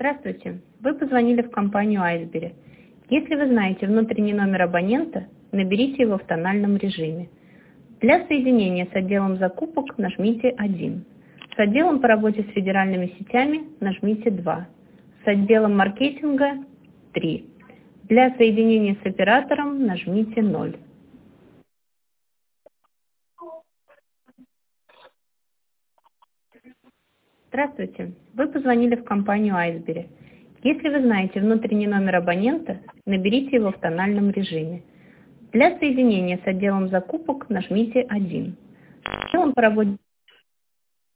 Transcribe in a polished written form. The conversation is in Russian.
Здравствуйте. Вы позвонили в компанию Айсбери. Если вы знаете внутренний номер абонента, наберите его в тональном режиме. Для соединения с отделом закупок нажмите 1. С отделом по работе с федеральными сетями нажмите 2. С отделом маркетинга 3. Для соединения с оператором нажмите 0. Здравствуйте. Вы позвонили в компанию Айсбери. Если вы знаете внутренний номер абонента, наберите его в тональном режиме. Для соединения с отделом закупок нажмите 1. С отделом по работе